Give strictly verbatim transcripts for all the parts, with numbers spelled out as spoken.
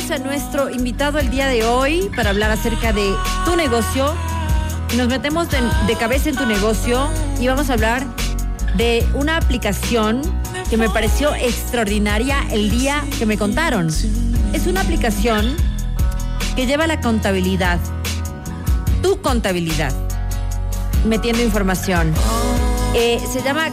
tenemos a nuestro invitado el día de hoy para hablar acerca de tu negocio. Nos metemos de, de cabeza en tu negocio y vamos a hablar de una aplicación que me pareció extraordinaria el día que me contaron. Es una aplicación que lleva la contabilidad, tu contabilidad, metiendo información. Eh, se llama...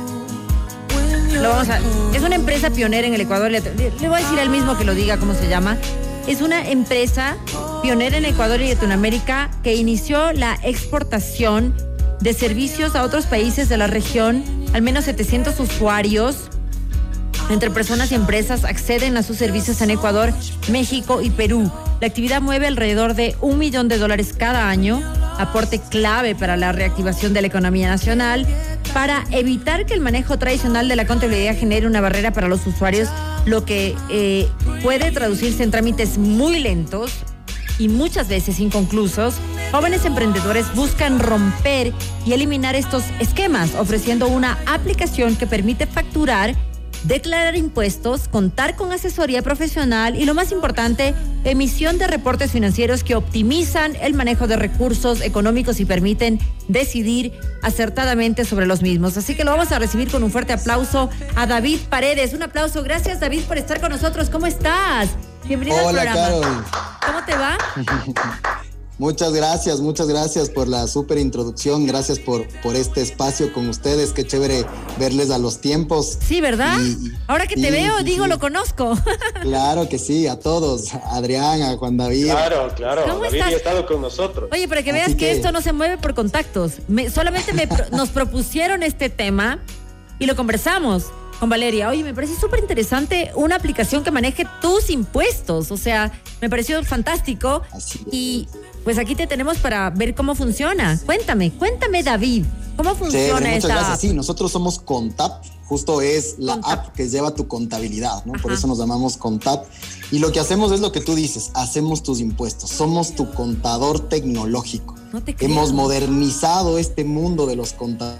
Lo vamos a, es una empresa pionera en el Ecuador. Le, le voy a decir al mismo que lo diga cómo se llama. Es una empresa pionera en Ecuador y Latinoamérica que inició la exportación de servicios a otros países de la región. Al menos setecientos usuarios entre personas y empresas acceden a sus servicios en Ecuador, México y Perú. La actividad mueve alrededor de un millón de dólares cada año, aporte clave para la reactivación de la economía nacional, para evitar que el manejo tradicional de la contabilidad genere una barrera para los usuarios, lo que eh, puede traducirse en trámites muy lentos y muchas veces inconclusos. Jóvenes emprendedores buscan romper y eliminar estos esquemas, ofreciendo una aplicación que permite facturar, declarar impuestos, contar con asesoría profesional y, lo más importante, emisión de reportes financieros que optimizan el manejo de recursos económicos y permiten decidir acertadamente sobre los mismos. Así que lo vamos a recibir con un fuerte aplauso a David Paredes. Un aplauso. Gracias, David, por estar con nosotros. ¿Cómo estás? Bienvenido Hola, al programa. Carol. ¿Cómo te va? Muchas gracias, muchas gracias por la súper introducción. Gracias por, por este espacio con ustedes. Qué chévere verles a los tiempos. Sí, ¿verdad? Y, Ahora que te sí, veo, sí, digo, sí. lo conozco. Claro que sí, a todos. A Adrián, a Juan David. Claro, claro. ¿Cómo David estás? ya ha estado con nosotros. Oye, para que veas Así que, que- esto no se mueve por contactos. Me- solamente me pro- nos propusieron este tema y lo conversamos con Valeria. Oye, me parece súper interesante una aplicación que maneje tus impuestos. O sea, me pareció fantástico. Así es. Y pues aquí te tenemos para ver cómo funciona. Cuéntame, cuéntame, David, ¿cómo funciona Chévere, muchas esta gracias. app? Sí, nosotros somos Contap, justo es la Contap. app que lleva tu contabilidad, ¿no? Por Ajá. eso nos llamamos Contap. Y lo que hacemos es lo que tú dices, hacemos tus impuestos, somos tu contador tecnológico. No te creo. Hemos modernizado este mundo de los contadores.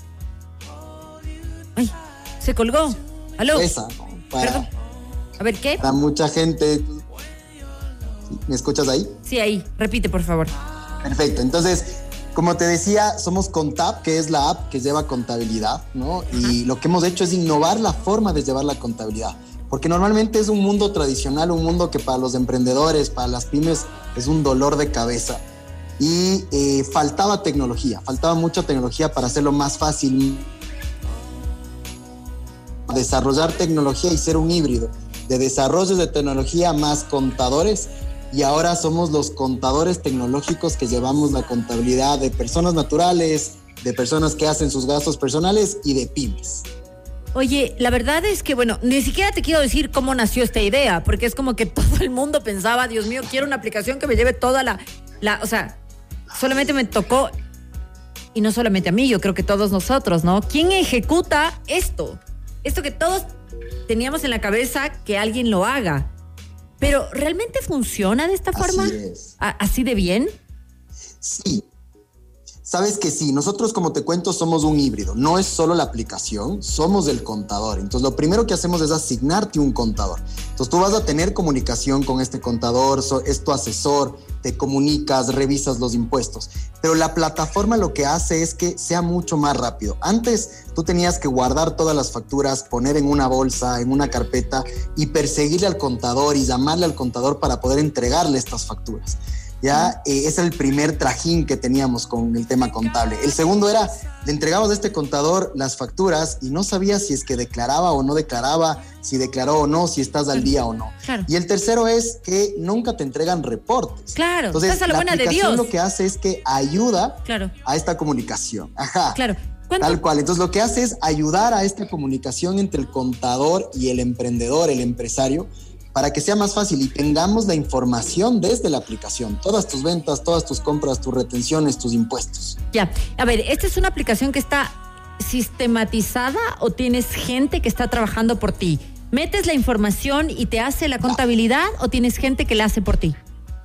Ay, se colgó. ¿Aló? Esa, ¿no? Para, Perdón. A ver, ¿qué? para mucha gente. ¿Me escuchas ahí? Sí, ahí. Repite, por favor. Perfecto. Entonces, como te decía, somos Contap, que es la app que lleva contabilidad, ¿no? Y lo que hemos hecho es innovar la forma de llevar la contabilidad. Porque normalmente es un mundo tradicional, un mundo que para los emprendedores, para las pymes, es un dolor de cabeza. Y eh, faltaba tecnología, faltaba mucha tecnología para hacerlo más fácil. Desarrollar tecnología y ser un híbrido de desarrollos de tecnología más contadores. Y ahora somos los contadores tecnológicos que llevamos la contabilidad de personas naturales, de personas que hacen sus gastos personales y de pymes. Oye, la verdad es que, bueno, ni siquiera te quiero decir cómo nació esta idea, porque es como que todo el mundo pensaba, Dios mío, quiero una aplicación que me lleve toda la, la, o sea, solamente me tocó, y no solamente a mí, yo creo que todos nosotros, ¿no? ¿Quién ejecuta esto? Esto que todos teníamos en la cabeza que alguien lo haga. Pero, ¿realmente funciona de esta Así forma? es. ¿A- ¿Así de bien? Sí. Sabes que sí, nosotros, como te cuento, somos un híbrido. No es solo la aplicación, somos el contador. Entonces, lo primero que hacemos es asignarte un contador. Entonces, tú vas a tener comunicación con este contador, so- es tu asesor, te comunicas, revisas los impuestos. Pero la plataforma lo que hace es que sea mucho más rápido. Antes, tú tenías que guardar todas las facturas, poner en una bolsa, en una carpeta y perseguirle al contador y llamarle al contador para poder entregarle estas facturas. Ya, eh, es el primer trajín que teníamos con el tema contable. El segundo era, le entregamos a este contador las facturas y no sabía si es que declaraba o no declaraba, si declaró o no, si estás al día o no. Claro. Y el tercero es que nunca te entregan reportes. Claro, Entonces, estás a la buena de aplicación Dios. lo que hace es que ayuda Claro, a esta comunicación. Ajá. claro. ¿Cuánto? Tal cual. Entonces, lo que hace es ayudar a esta comunicación entre el contador y el emprendedor, el empresario, para que sea más fácil y tengamos la información desde la aplicación. Todas tus ventas, todas tus compras, tus retenciones, tus impuestos. Ya, a ver, ¿esta es una aplicación que está sistematizada o tienes gente que está trabajando por ti? ¿Metes la información y te hace la contabilidad o tienes gente que la hace por ti?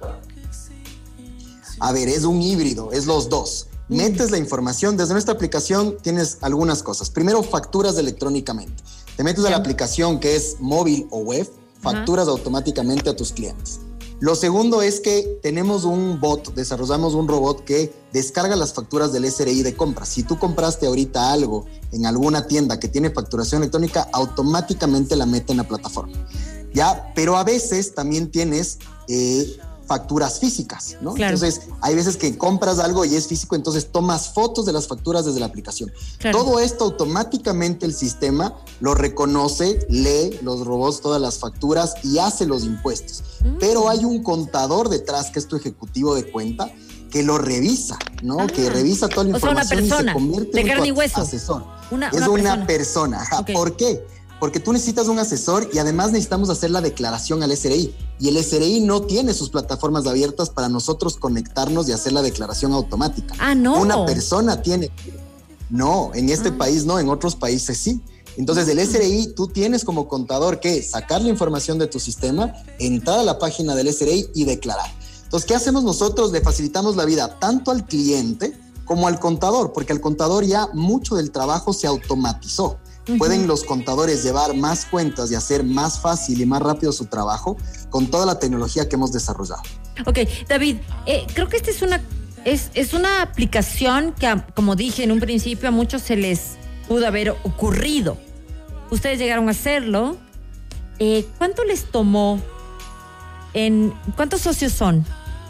A ver, es un híbrido, es los dos. Metes la información, desde nuestra aplicación tienes algunas cosas. Primero, facturas electrónicamente. Te metes a la aplicación que es móvil o web, facturas automáticamente a tus clientes. Lo segundo es que tenemos un bot, desarrollamos un robot que descarga las facturas del S R I de compra. Si tú compraste ahorita algo en alguna tienda que tiene facturación electrónica, automáticamente la mete en la plataforma. ¿Ya? Pero a veces también tienes eh, facturas físicas, ¿no? Claro. Entonces, hay veces que compras algo y es físico, entonces tomas fotos de las facturas desde la aplicación. Claro. Todo esto automáticamente el sistema lo reconoce, lee los robots, todas las facturas y hace los impuestos. Mm. Pero hay un contador detrás, que es tu ejecutivo de cuenta, que lo revisa, ¿no? Ah. Que revisa toda la o información sea, una persona, y se convierte de en carne y tu hueso. asesor. Una, es una una persona. persona. Ajá. Okay. ¿Por qué? Porque tú necesitas un asesor y además necesitamos hacer la declaración al S R I. Y el S R I no tiene sus plataformas abiertas para nosotros conectarnos y hacer la declaración automática. Ah, no. Una persona tiene. No, en este ah. país no, en otros países sí. Entonces, el S R I, tú tienes como contador que sacar la información de tu sistema, entrar a la página del S R I y declarar. Entonces, ¿qué hacemos nosotros? Le facilitamos la vida tanto al cliente como al contador, porque al contador ya mucho del trabajo se automatizó. Uh-huh. Pueden los contadores llevar más cuentas y hacer más fácil y más rápido su trabajo con toda la tecnología que hemos desarrollado. Ok, David, eh, creo que esta es una, es, es una aplicación que, como dije en un principio, a muchos se les pudo haber ocurrido. Ustedes llegaron a hacerlo. Eh, ¿Cuánto les tomó? En, ¿Cuántos socios son?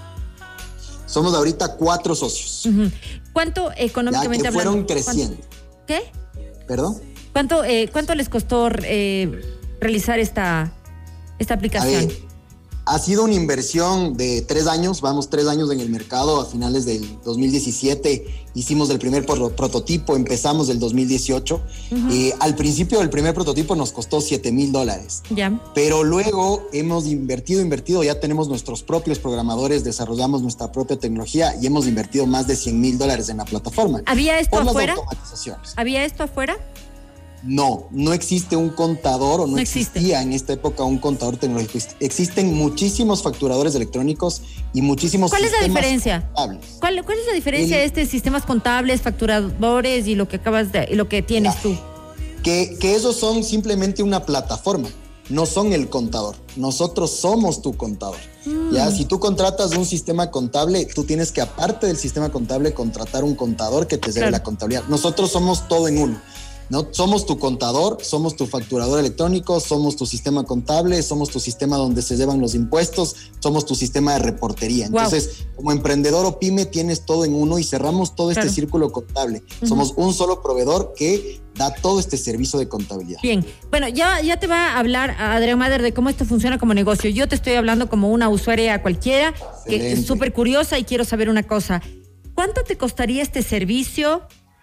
Somos ahorita cuatro socios. Uh-huh. ¿Cuánto económicamente ya que fueron hablando? creciendo. ¿Qué? ¿Perdón? ¿Cuánto, eh, ¿Cuánto les costó eh, realizar esta, esta aplicación? A ver, ha sido una inversión de tres años, vamos tres años en el mercado. A finales del dos mil diecisiete hicimos el primer prototipo, empezamos el dos mil dieciocho. Uh-huh. eh, al principio el primer prototipo nos costó siete mil dólares. Ya. Pero luego hemos invertido, invertido, ya tenemos nuestros propios programadores, desarrollamos nuestra propia tecnología y hemos invertido más de cien mil dólares en la plataforma. ¿Había esto por afuera? Las automatizaciones. ¿Había esto afuera? No, no existe un contador o no, no existía en esta época un contador tecnológico. Existen muchísimos facturadores electrónicos y muchísimos ¿Cuál sistemas es la diferencia? contables. ¿Cuál, ¿Cuál es la diferencia El, de estos sistemas contables, facturadores y lo que acabas de, y lo que tienes ya, tú? Que, que esos son simplemente una plataforma, no son el contador. Nosotros somos tu contador. Mm. Ya, si tú contratas un sistema contable, tú tienes que, aparte del sistema contable, contratar un contador que te lleve claro. la contabilidad. Nosotros somos todo en uno. ¿No? Somos tu contador, somos tu facturador electrónico, somos tu sistema contable, somos tu sistema donde se llevan los impuestos, somos tu sistema de reportería. Wow. Entonces, como emprendedor o pyme, tienes todo en uno y cerramos todo claro. este círculo contable. Uh-huh. Somos un solo proveedor que da todo este servicio de contabilidad. Bien, bueno, ya, ya te va a hablar Adrián Mader de cómo esto funciona como negocio. Yo te estoy hablando como una usuaria cualquiera, excelente, que es súper curiosa y quiero saber una cosa. ¿Cuánto te costaría este servicio?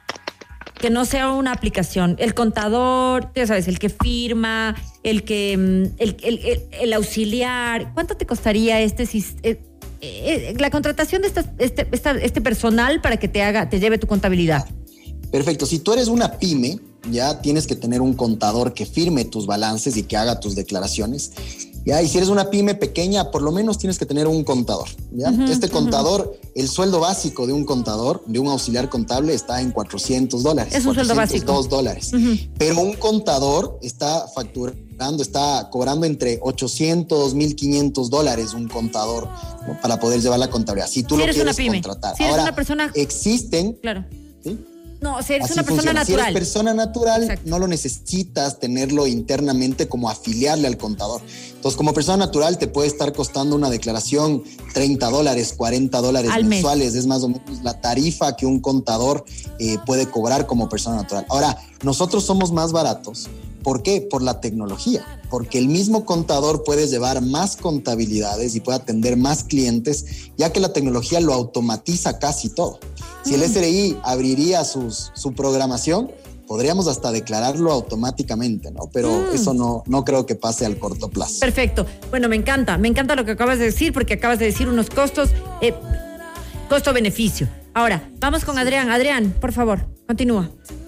Que no sea una aplicación, el contador, ya sabes, el que firma, el que el, el, el, el auxiliar. ¿Cuánto te costaría este eh, eh, la contratación de esta, este, esta, este personal para que te haga, te lleve tu contabilidad? Perfecto. Si tú eres una pyme, ya tienes que tener un contador que firme tus balances y que haga tus declaraciones. Ya, y si eres una pyme pequeña, por lo menos tienes que tener un contador. ¿Ya? Uh-huh, este contador, uh-huh. el sueldo básico de un contador, de un auxiliar contable, está en cuatrocientos dólares. Es un sueldo básico. dos dólares. Uh-huh. Pero un contador está facturando, está cobrando entre ochocientos, mil quinientos dólares un contador, ¿no? Para poder llevar la contabilidad. Si tú si lo eres quieres una pyme. contratar. Si eres Ahora, una persona... existen... Claro. ¿sí? No, o sea, eres Así una persona funciona. natural. Si eres persona natural, exacto, no lo necesitas tenerlo internamente como afiliarle al contador. Entonces, como persona natural, te puede estar costando una declaración treinta dólares, cuarenta dólares al mensuales. mes. Es más o menos la tarifa que un contador eh, puede cobrar como persona natural. Ahora, nosotros somos más baratos. ¿Por qué? Por la tecnología. Porque el mismo contador puede llevar más contabilidades y puede atender más clientes, ya que la tecnología lo automatiza casi todo. Si el S R I abriría sus, su programación, podríamos hasta declararlo automáticamente, ¿no? Pero mm. eso no, no creo que pase al corto plazo. Perfecto. Bueno, me encanta. Me encanta lo que acabas de decir, porque acabas de decir unos costos, eh, costo-beneficio. Ahora, vamos con Adrián. Adrián, por favor, continúa.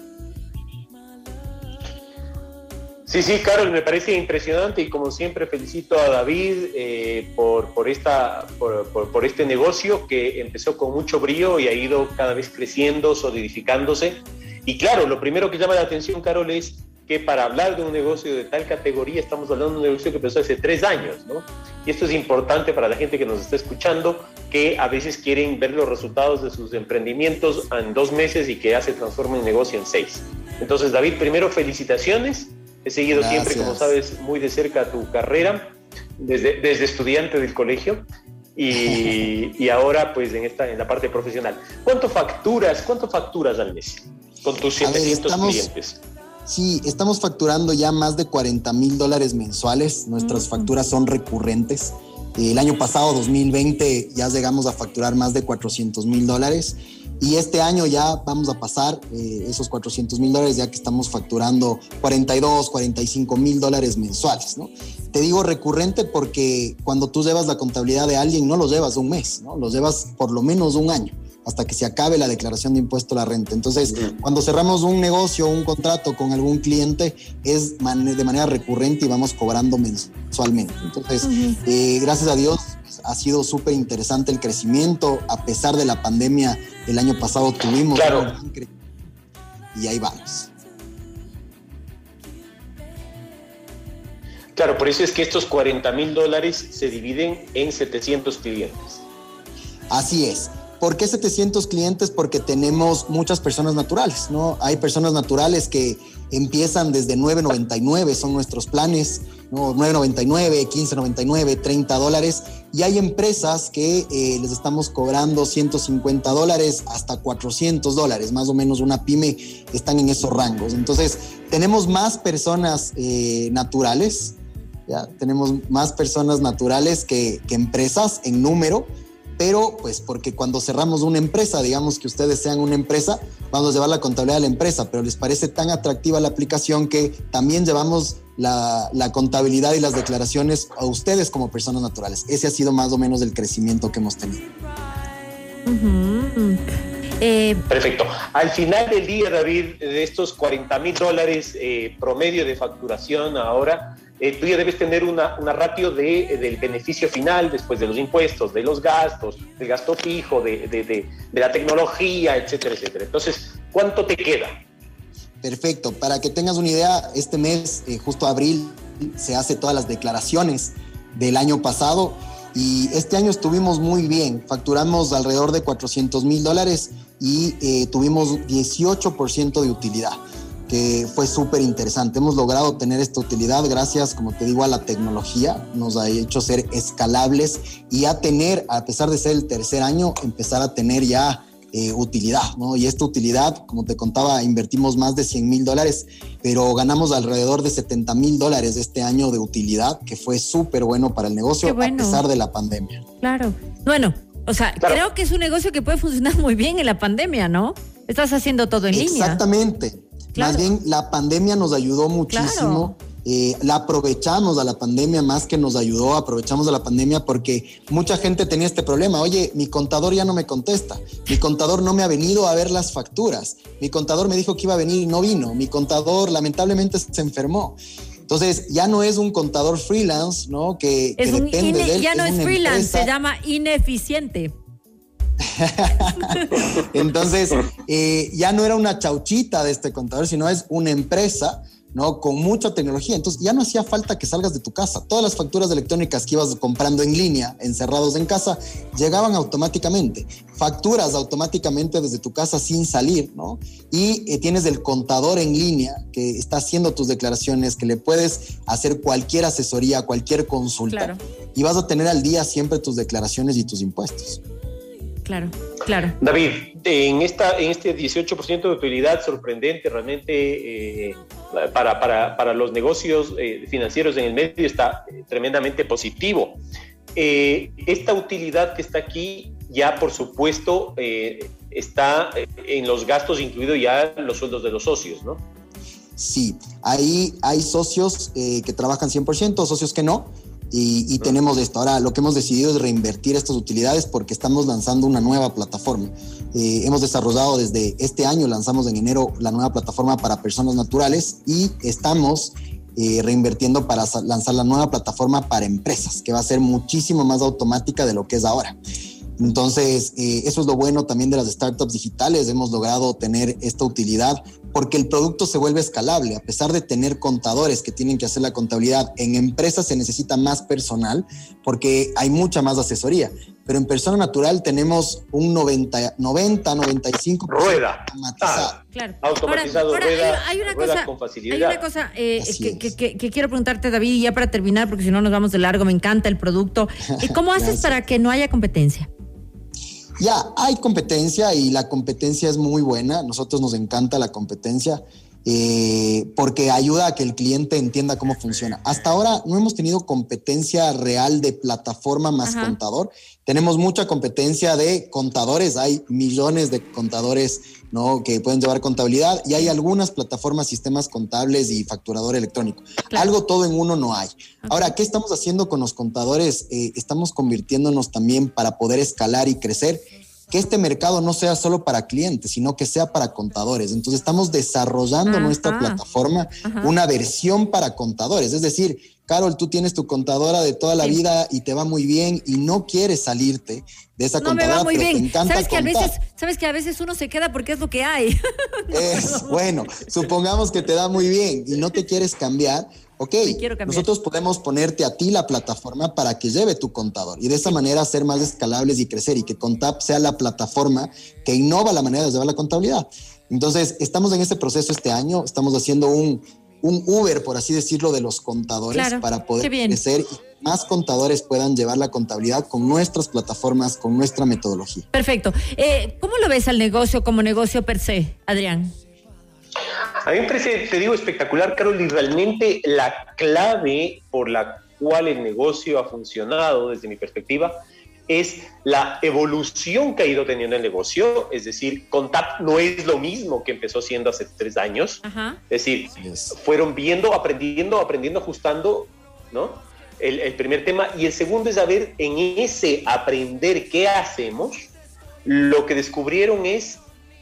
Sí, sí, Carol, me parece impresionante y como siempre felicito a David eh, por, por, esta, por, por, por este negocio que empezó con mucho brío y ha ido cada vez creciendo, solidificándose. Y claro, lo primero que llama la atención, Carol, es que para hablar de un negocio de tal categoría estamos hablando de un negocio que empezó hace tres años, ¿no? Y esto es importante para la gente que nos está escuchando, que a veces quieren ver los resultados de sus emprendimientos en dos meses y que ya se transforma en negocio en seis. Entonces, David, primero felicitaciones. He seguido Gracias. siempre, como sabes, muy de cerca tu carrera, desde, desde estudiante del colegio y, y ahora pues en, esta, en la parte profesional. ¿Cuánto facturas, cuánto facturas al mes con tus setecientos ver, estamos... clientes? Sí, estamos facturando ya más de cuarenta mil dólares mensuales. Nuestras facturas son recurrentes. El año pasado, dos mil veinte, ya llegamos a facturar más de cuatrocientos mil dólares. Y este año ya vamos a pasar eh, esos cuatrocientos mil dólares, ya que estamos facturando cuarenta y dos, cuarenta y cinco mil dólares mensuales, ¿no? Te digo recurrente porque cuando tú llevas la contabilidad de alguien, no lo llevas un mes, ¿no? Lo llevas por lo menos un año, hasta que se acabe la declaración de impuesto a la renta. Entonces, uh-huh. cuando cerramos un negocio, un contrato con algún cliente, es man- de manera recurrente y vamos cobrando mensualmente. Entonces, uh-huh. eh, gracias a Dios, ha sido súper interesante el crecimiento. A pesar de la pandemia, el año pasado tuvimos claro. un gran crecimiento y ahí vamos. Claro, por eso es que estos cuarenta mil dólares se dividen en setecientos clientes. Así es. ¿Por qué setecientos clientes? Porque tenemos muchas personas naturales, ¿no? Hay personas naturales que empiezan desde nueve noventa y nueve, son nuestros planes, ¿no? nueve noventa y nueve, quince noventa y nueve, treinta dólares. Y hay empresas que eh, les estamos cobrando ciento cincuenta dólares hasta cuatrocientos dólares, más o menos una pyme están en esos rangos. Entonces, tenemos más personas eh, naturales, ¿ya? Tenemos más personas naturales que, que empresas en número. Pero pues porque cuando cerramos una empresa, digamos que ustedes sean una empresa, vamos a llevar la contabilidad de la empresa, pero les parece tan atractiva la aplicación que también llevamos la, la contabilidad y las declaraciones a ustedes como personas naturales. Ese ha sido más o menos el crecimiento que hemos tenido. Uh-huh. Eh... Perfecto. Al final del día, David, de estos cuarenta mil dólares eh, promedio de facturación ahora, Eh, tú ya debes tener una, una ratio de, del beneficio final después de los impuestos, de los gastos, del gasto fijo, de, de, de, de la tecnología, etcétera, etcétera. Entonces, ¿cuánto te queda? Perfecto. Para que tengas una idea, este mes, eh, justo abril, se hace todas las declaraciones del año pasado y este año estuvimos muy bien. Facturamos alrededor de cuatrocientos mil dólares y eh, tuvimos dieciocho por ciento de utilidad, que fue súper interesante. Hemos logrado tener esta utilidad gracias, como te digo, a la tecnología. Nos ha hecho ser escalables y a tener, a pesar de ser el tercer año, empezar a tener ya eh, utilidad, ¿no? Y esta utilidad, como te contaba, invertimos más de cien mil dólares, pero ganamos alrededor de setenta mil dólares este año de utilidad, que fue súper bueno para el negocio, bueno. A pesar de la pandemia. Claro. Bueno, o sea, claro. Creo que es un negocio que puede funcionar muy bien en la pandemia, ¿no? Estás haciendo todo en línea. Exactamente. Claro. Más bien, la pandemia nos ayudó muchísimo. Claro. Eh, la aprovechamos a la pandemia más que nos ayudó, aprovechamos a la pandemia porque mucha gente tenía este problema. Oye, mi contador ya no me contesta. Mi contador no me ha venido a ver las facturas. Mi contador me dijo que iba a venir y no vino. Mi contador lamentablemente se enfermó. Entonces, ya no es un contador freelance, ¿no? Que, es que un depende ine- de él. Ya no es, es freelance, empresa. Se llama ineficiente. Entonces, eh, ya no era una chauchita de este contador, sino es una empresa, ¿no? Con mucha tecnología. Entonces, ya no hacía falta que salgas de tu casa. Todas las facturas electrónicas que ibas comprando en línea, encerrados en casa, llegaban automáticamente. Facturas automáticamente desde tu casa sin salir, ¿no? Y eh, tienes el contador en línea que está haciendo tus declaraciones, que le puedes hacer cualquier asesoría, cualquier consulta. Claro. Y vas a tener al día siempre tus declaraciones y tus impuestos. Claro, claro. David, en, esta, en este dieciocho por ciento de utilidad sorprendente, realmente eh, para, para, para los negocios eh, financieros en el medio está tremendamente positivo. Eh, esta utilidad que está aquí ya, por supuesto, eh, está en los gastos, incluido ya los sueldos de los socios, ¿no? Sí, ahí hay socios eh, que trabajan cien por ciento, socios que no. Y, y tenemos esto. Ahora, lo que hemos decidido es reinvertir estas utilidades porque estamos lanzando una nueva plataforma. Eh, hemos desarrollado desde este año, lanzamos en enero la nueva plataforma para personas naturales y estamos eh, reinvirtiendo para lanzar la nueva plataforma para empresas, que va a ser muchísimo más automática de lo que es ahora. Entonces, eh, eso es lo bueno también de las startups digitales. Hemos logrado tener esta utilidad porque el producto se vuelve escalable. A pesar de tener contadores que tienen que hacer la contabilidad, en empresas se necesita más personal porque hay mucha más asesoría. Pero en persona natural tenemos un noventa, noventa, noventa y cinco por ciento rueda automatizado. ah, claro. automatizado ahora, ahora, rueda, hay, hay una rueda cosa, con facilidad. Hay una cosa eh, que, que, que, que quiero preguntarte, David, ya para terminar, porque si no nos vamos de largo. Me encanta el producto. ¿Cómo haces para que no haya competencia? Ya, hay competencia y la competencia es muy buena. Nosotros nos encanta la competencia. Eh, porque ayuda a que el cliente entienda cómo funciona. Hasta ahora no hemos tenido competencia real de plataforma más Ajá. contador. Tenemos mucha competencia de contadores. Hay millones de contadores, ¿no?, que pueden llevar contabilidad, y hay algunas plataformas, sistemas contables y facturador electrónico. Claro. Algo todo en uno no hay. Okay. Ahora, ¿qué estamos haciendo con los contadores? Eh, estamos convirtiéndonos también para poder escalar y crecer, que este mercado no sea solo para clientes, sino que sea para contadores. Entonces estamos desarrollando Ajá. nuestra plataforma, Ajá. una versión para contadores. Es decir, Carol, tú tienes tu contadora de toda la sí. vida y te va muy bien y no quieres salirte de esa no contadora, me va muy pero bien. Te encanta ¿Sabes que, a contar. veces, Sabes que a veces uno se queda porque es lo que hay. no, es, no. Bueno, supongamos que te da muy bien y no te quieres cambiar. Ok, nosotros podemos ponerte a ti la plataforma para que lleve tu contador y de esa manera ser más escalables y crecer, y que Contap sea la plataforma que innova la manera de llevar la contabilidad. Entonces, estamos en este proceso este año, estamos haciendo un, un Uber, por así decirlo, de los contadores, claro, para poder crecer y más contadores puedan llevar la contabilidad con nuestras plataformas, con nuestra metodología. Perfecto. Eh, ¿Cómo lo ves al negocio como negocio per se, Adrián? A mí me parece, te digo, espectacular, Carol, y realmente la clave por la cual el negocio ha funcionado, desde mi perspectiva, es la evolución que ha ido teniendo el negocio. Es decir, Contap no es lo mismo que empezó siendo hace tres años. Ajá. Es decir, yes. fueron viendo, aprendiendo, aprendiendo, ajustando, ¿no? El, el primer tema. Y el segundo es saber, en ese aprender qué hacemos, lo que descubrieron es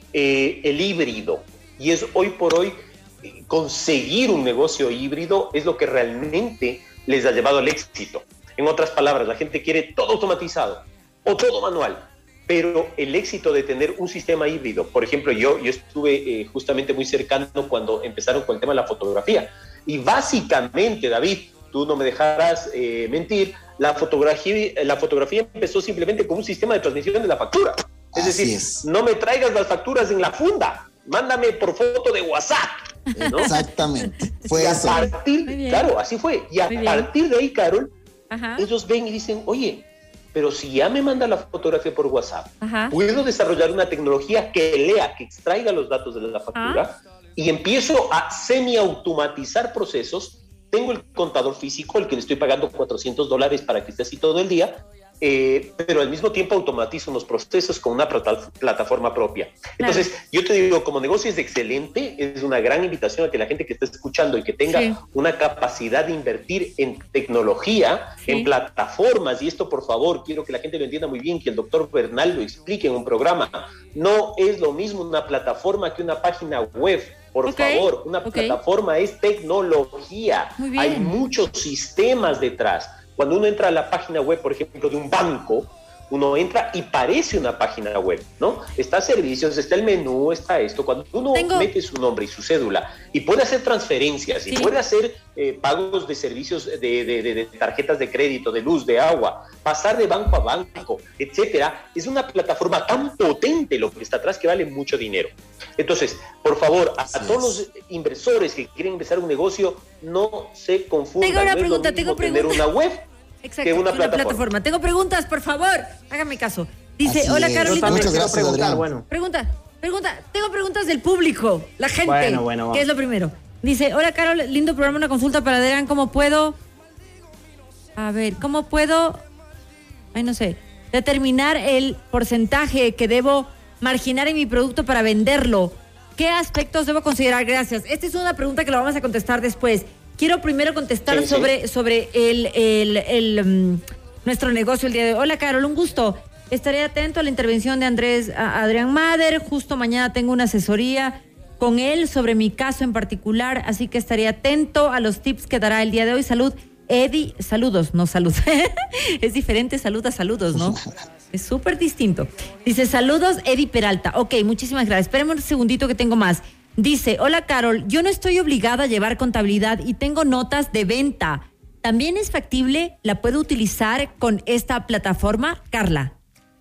eh, el híbrido. Y es hoy por hoy conseguir un negocio híbrido es lo que realmente les ha llevado al éxito. En otras palabras, la gente quiere todo automatizado o todo manual, pero el éxito de tener un sistema híbrido, por ejemplo, yo, yo estuve eh, justamente muy cercano cuando empezaron con el tema de la fotografía. Y básicamente, David, tú no me dejarás eh, mentir, la fotografía, la fotografía empezó simplemente con un sistema de transmisión de la factura. Es Así decir, es. no me traigas las facturas en la funda, mándame por foto de WhatsApp, ¿no? Exactamente, fue y a eso. Partir, claro, así fue. Y a Muy partir bien. de ahí, Carol, Ajá. ellos ven y dicen, oye, pero si ya me manda la fotografía por WhatsApp, Ajá. puedo desarrollar una tecnología que lea, que extraiga los datos de la factura Ajá. y empiezo a semi-automatizar procesos. Tengo el contador físico, el que le estoy pagando cuatrocientos dólares para que esté así todo el día, Eh, pero al mismo tiempo automatizo unos procesos con una plata- plataforma propia. Entonces, claro. yo te digo, como negocio es excelente, es una gran invitación a que la gente que esté escuchando y que tenga sí. una capacidad de invertir en tecnología, sí. en plataformas, y esto por favor, quiero que la gente lo entienda muy bien, que el doctor Bernal lo explique en un programa, no es lo mismo una plataforma que una página web. Por okay. favor, una okay. plataforma es tecnología, hay muchos sistemas detrás. Cuando uno entra a la página web, por ejemplo, de un banco, uno entra y parece una página web, ¿no? Está servicios, está el menú, está esto. Cuando uno Tengo... mete su nombre y su cédula y puede hacer transferencias sí. y puede hacer eh, pagos de servicios de, de, de, de tarjetas de crédito, de luz, de agua, pasar de banco a banco, etcétera, es una plataforma tan potente lo que está atrás que vale mucho dinero. Entonces, por favor, a, a todos los inversores que quieren empezar un negocio, no se confundan. Tengo una no pregunta, es lo mismo tengo pregunta. tener una web Exacto, que una, una plataforma. plataforma. Tengo preguntas, por favor, háganme caso. Dice, Así hola es. Carolina. Muchas gracias, preguntar, Adrián. bueno. Pregunta, pregunta, tengo preguntas del público, la gente, bueno, bueno, que es lo primero. Dice, hola Carol, lindo programa, una consulta para Adrián, ¿cómo puedo? A ver, ¿cómo puedo? Ay, no sé, determinar el porcentaje que debo marginar en mi producto para venderlo. ¿Qué aspectos debo considerar? Gracias. Esta es una pregunta que la vamos a contestar después. Quiero primero contestar sí, sobre, sí. sobre el, el, el, um, nuestro negocio el día de hoy. Hola, Carol, un gusto. Estaré atento a la intervención de Andrés a Adrián Mader. Justo mañana tengo una asesoría con él sobre mi caso en particular, así que estaré atento a los tips que dará el día de hoy. Salud, Eddie. Saludos, no salud. Es diferente salud a saludos, ¿no? Es súper distinto. Dice, saludos, Eddie Peralta. Ok, muchísimas gracias. Espérenme un segundito que tengo más. Dice, hola Carol, yo no estoy obligada a llevar contabilidad y tengo notas de venta. ¿También es factible? ¿La puedo utilizar con esta plataforma? Carla.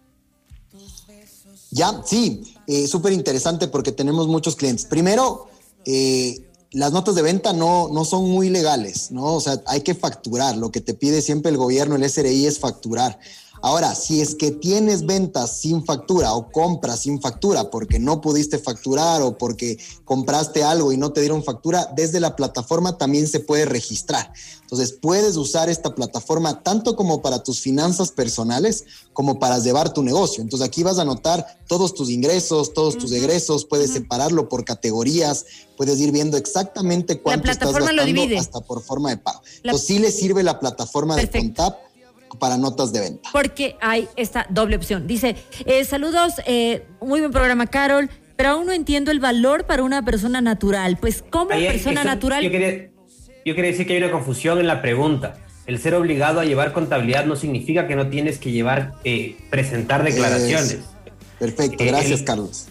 Ya, sí, eh, súper interesante porque tenemos muchos clientes. Primero, eh, las notas de venta no, no son muy legales, ¿no? O sea, hay que facturar. Lo que te pide siempre el gobierno, el S R I, es facturar. Ahora, si es que tienes ventas sin factura o compras sin factura porque no pudiste facturar o porque compraste algo y no te dieron factura, desde la plataforma también se puede registrar. Entonces, puedes usar esta plataforma tanto como para tus finanzas personales como para llevar tu negocio. Entonces, aquí vas a anotar todos tus ingresos, todos tus egresos, puedes uh-huh. separarlo por categorías, puedes ir viendo exactamente cuánto estás gastando hasta por forma de pago. La... Entonces, sí le sirve la plataforma Perfecto. de Contap para notas de venta. Porque hay esta doble opción. Dice, eh, saludos, eh, muy buen programa, Carol, pero aún no entiendo el valor para una persona natural. Pues, ¿cómo Ahí, persona esto, natural? Yo quería, yo quería decir que hay una confusión en la pregunta. El ser obligado a llevar contabilidad no significa que no tienes que llevar, eh, presentar declaraciones. Es, perfecto, gracias, eh, el, Carlos.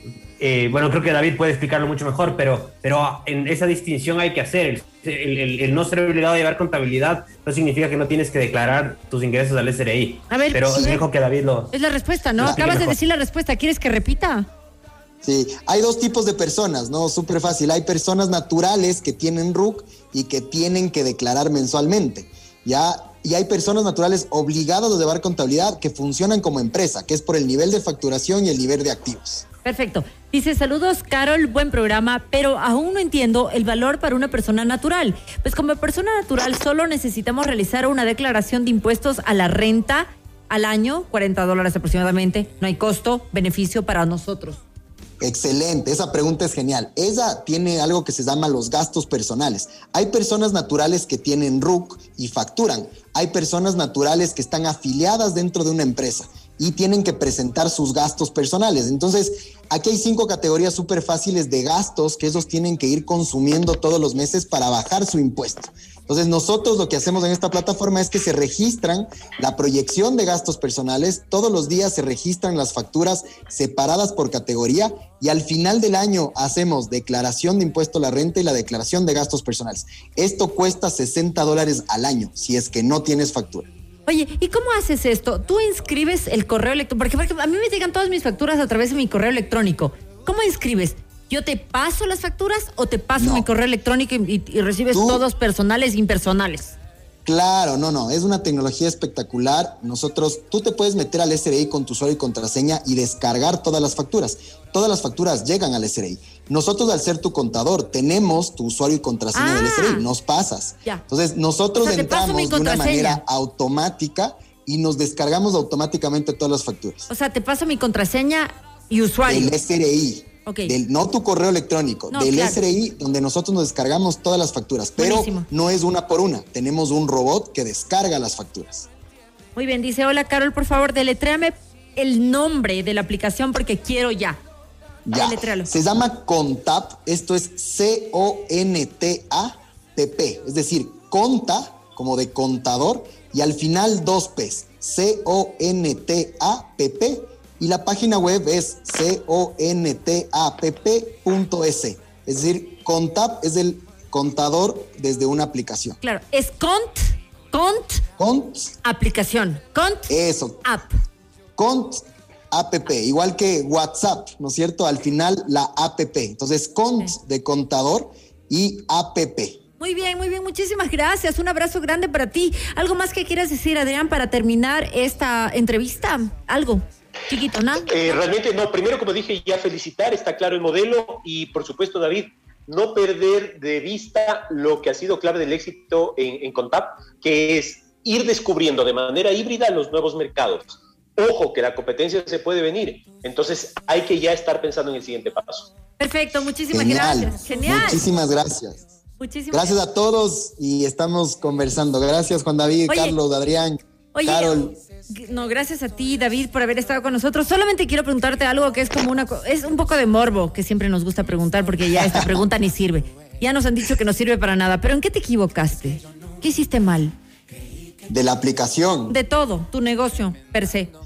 Eh, bueno, creo que David puede explicarlo mucho mejor, pero, pero en esa distinción hay que hacer. El, el, el no ser obligado a llevar contabilidad no significa que no tienes que declarar tus ingresos al S R I. A ver, pero sí, dejo que David lo... Es la respuesta, ¿no? Acabas de decir la respuesta. ¿Quieres que repita? Sí, hay dos tipos de personas, ¿no? Súper fácil. Hay personas naturales que tienen R U C y que tienen que declarar mensualmente, ¿ya? Y hay personas naturales obligadas a llevar contabilidad que funcionan como empresa, que es por el nivel de facturación y el nivel de activos. Perfecto. Dice, saludos, Carol, buen programa, pero aún no entiendo el valor para una persona natural. Pues como persona natural solo necesitamos realizar una declaración de impuestos a la renta al año, cuarenta dólares aproximadamente. No hay costo, beneficio para nosotros. Excelente, esa pregunta es genial. Ella tiene algo que se llama los gastos personales. Hay personas naturales que tienen R U C y facturan. Hay personas naturales que están afiliadas dentro de una empresa y tienen que presentar sus gastos personales. Entonces, aquí hay cinco categorías súper fáciles de gastos que esos tienen que ir consumiendo todos los meses para bajar su impuesto. Entonces, nosotros lo que hacemos en esta plataforma es que se registran la proyección de gastos personales, todos los días se registran las facturas separadas por categoría y al final del año hacemos declaración de impuesto a la renta y la declaración de gastos personales. Esto cuesta sesenta dólares al año, si es que no tienes factura. Oye, ¿y cómo haces esto? ¿Tú inscribes el correo electrónico? Porque, porque a mí me llegan todas mis facturas a través de mi correo electrónico. ¿Cómo inscribes? ¿Yo te paso las facturas o te paso no. mi correo electrónico y, y, y recibes ¿Tú? todos personales e impersonales? Claro, no, no, es una tecnología espectacular. Nosotros, tú te puedes meter al S R I con tu usuario y contraseña y descargar todas las facturas. Todas las facturas llegan al S R I. Nosotros, al ser tu contador, tenemos tu usuario y contraseña ah, del S R I, nos pasas. Ya. Entonces, nosotros o sea, entramos de una manera automática y nos descargamos automáticamente todas las facturas. O sea, te paso mi contraseña y usuario. Del S R I. Okay. Del, no tu correo electrónico, no, del claro. S R I, donde nosotros nos descargamos todas las facturas, pero Buenísimo. no es una por una, tenemos un robot que descarga las facturas. Muy bien, dice, hola Carol, por favor, deletréame el nombre de la aplicación porque quiero ya. Ya, Deletréalo. Se llama Contap, esto es C O N T A P P, es decir, conta, como de contador, y al final dos P's, C O N T A P P, y la página web es contapp punto es. Es decir, Contap es el contador desde una aplicación. Claro, es cont, cont, cont, aplicación, cont, eso, app. Cont, app, igual que WhatsApp, ¿no es cierto? Al final la app. Entonces, cont sí. de contador y app. Muy bien, muy bien, muchísimas gracias. Un abrazo grande para ti. ¿Algo más que quieras decir, Adrián, para terminar esta entrevista? ¿Algo? Chiquito, ¿no? Eh, realmente no, primero como dije ya felicitar, está claro el modelo y por supuesto David, no perder de vista lo que ha sido clave del éxito en, en Contap, que es ir descubriendo de manera híbrida los nuevos mercados. Ojo que la competencia se puede venir, entonces hay que ya estar pensando en el siguiente paso. Perfecto, muchísimas Genial. gracias. Genial. Muchísimas gracias. Muchísimas gracias gracias a todos y estamos conversando. Gracias Juan David, Oye, Carlos, Adrián, Oye, Carol. No, gracias a ti, David, por haber estado con nosotros. Solamente quiero preguntarte algo que es como una... Es un poco de morbo, que siempre nos gusta preguntar, porque ya esta pregunta ni sirve. Ya nos han dicho que no sirve para nada. ¿Pero en qué te equivocaste? ¿Qué hiciste mal? De la aplicación. De todo, tu negocio, per se.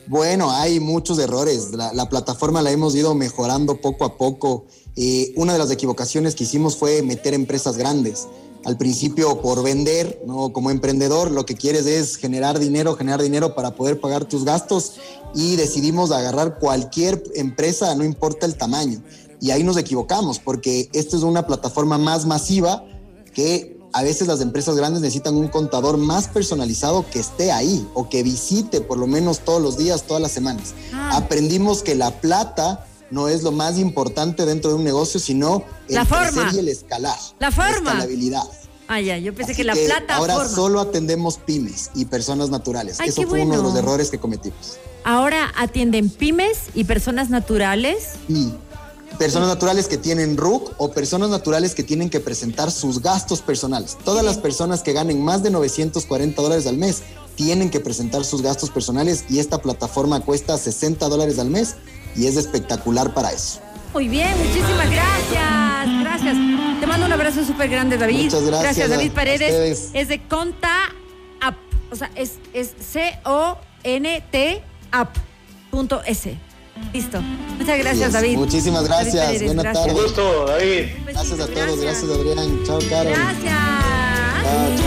Bueno, hay muchos errores. La, la plataforma la hemos ido mejorando poco a poco. Eh, una de las equivocaciones que hicimos fue meter empresas grandes. Al principio, por vender, ¿no? Como emprendedor, lo que quieres es generar dinero, generar dinero para poder pagar tus gastos, y decidimos agarrar cualquier empresa, no importa el tamaño. Y ahí nos equivocamos, porque esta es una plataforma más masiva que a veces las empresas grandes necesitan un contador más personalizado que esté ahí o que visite por lo menos todos los días, todas las semanas. Ah. Aprendimos que la plata no es lo más importante dentro de un negocio, sino el la crecer forma. y el escalar. La forma. La escalabilidad. Ah, ya, yo pensé Así que la que plata ahora forma. solo atendemos pymes y personas naturales. Ay, Eso fue bueno. uno de los errores que cometimos. Ahora atienden pymes y personas naturales. Y personas naturales que tienen R U C o personas naturales que tienen que presentar sus gastos personales. Todas las personas que ganen más de novecientos cuarenta dólares al mes tienen que presentar sus gastos personales, y esta plataforma cuesta sesenta dólares al mes y es espectacular para eso. Muy bien, muchísimas gracias. Gracias. Te mando un abrazo súper grande, David. Muchas gracias. Gracias, David a, Paredes. a es de Conta App. O sea, es, es C O N T app punto es. Listo. Muchas gracias, yes. David. Muchísimas gracias. David Paredes, Buenas gracias. tardes. Un gusto, David. Gracias a todos. Gracias. Gracias, Adrián. Chao, Caro. Gracias. Chao, chao.